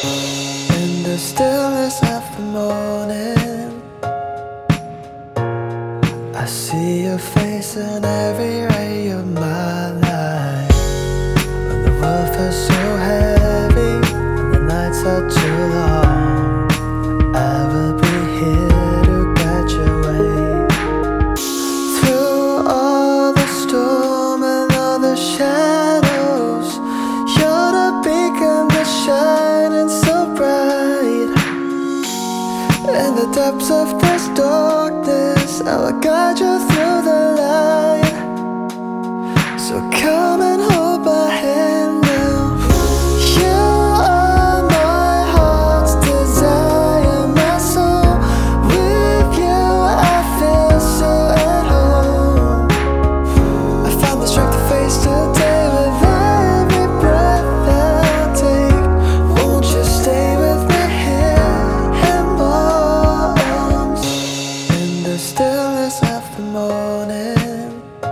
In the stillness of the morning, I see your face in every ray of my life. When the world feels so heavy and the nights are too long, I will be here to guide your way. Through all the storm and all the shadows, you're the beacon that's shining so bright. In the depths of this darkness, I will guide you through the light. So come and hold my hand now. You are my heart's desire, my soul. With you I feel so at home. I found the strength to face today with every breath I take. Won't you stay with me here in my arms? In the stillness of the morning,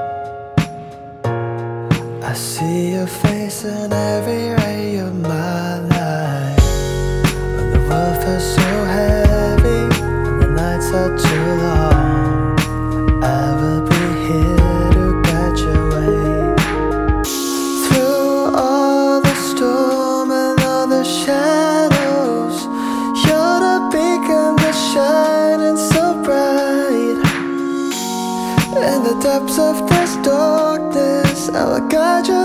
I see your face in every ray of my life. When the world feels so heavy and the nights are too long, I will be here to guide your way. Through all the storm and all the shadows, you're the beacon that's shining so bright. In the depths of this darkness, I will guide you